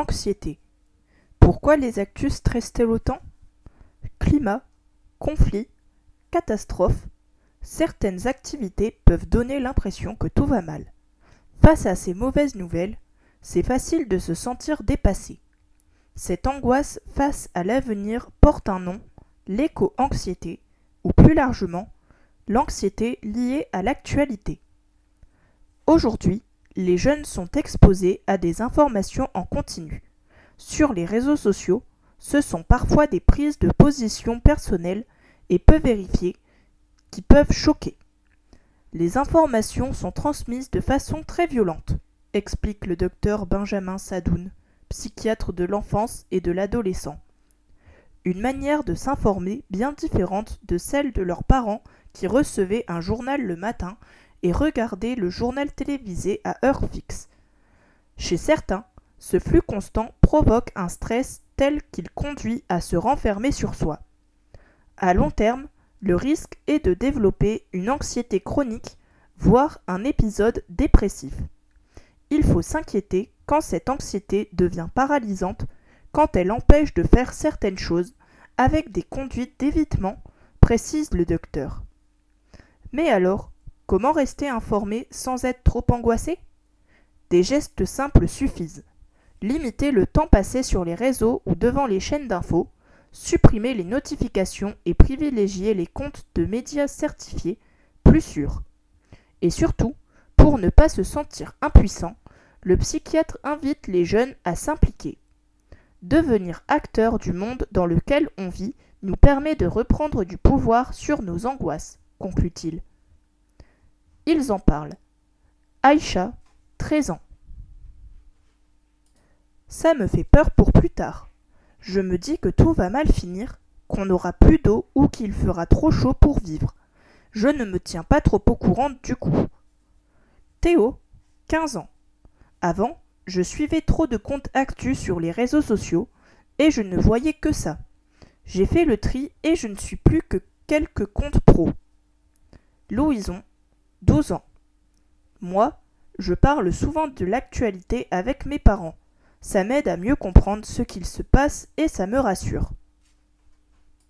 Anxiété. Pourquoi les actus stressent-elles autant? Climat, conflits, catastrophes. Certaines activités peuvent donner l'impression que tout va mal. Face à ces mauvaises nouvelles, c'est facile de se sentir dépassé. Cette angoisse face à l'avenir porte un nom, l'éco-anxiété, ou plus largement, l'anxiété liée à l'actualité. Aujourd'hui, les jeunes sont exposés à des informations en continu. Sur les réseaux sociaux, ce sont parfois des prises de position personnelles et peu vérifiées qui peuvent choquer. Les informations sont transmises de façon très violente, explique le docteur Benjamin Sadoun, psychiatre de l'enfance et de l'adolescent. Une manière de s'informer bien différente de celle de leurs parents qui recevaient un journal le matin et regardaient le journal télévisé à heure fixe. Chez certains, ce flux constant provoque un stress tel qu'il conduit à se renfermer sur soi. À long terme, le risque est de développer une anxiété chronique, voire un épisode dépressif. Il faut s'inquiéter quand cette anxiété devient paralysante, quand elle empêche de faire certaines choses, avec des conduites d'évitement, précise le docteur. Mais alors, comment rester informé sans être trop angoissé? Des gestes simples suffisent. Limiter le temps passé sur les réseaux ou devant les chaînes d'infos, supprimer les notifications et privilégier les comptes de médias certifiés, plus sûrs. Et surtout, pour ne pas se sentir impuissant, le psychiatre invite les jeunes à s'impliquer. Devenir acteur du monde dans lequel on vit nous permet de reprendre du pouvoir sur nos angoisses, conclut-il. Ils en parlent. Aïcha, 13 ans. Ça me fait peur pour plus tard. Je me dis que tout va mal finir, qu'on n'aura plus d'eau ou qu'il fera trop chaud pour vivre. Je ne me tiens pas trop au courant du coup. Théo, 15 ans. Avant, je suivais trop de comptes actus sur les réseaux sociaux et je ne voyais que ça. J'ai fait le tri et je ne suis plus que quelques comptes pro. Louison, 12 ans. Moi, je parle souvent de l'actualité avec mes parents. Ça m'aide à mieux comprendre ce qu'il se passe et ça me rassure.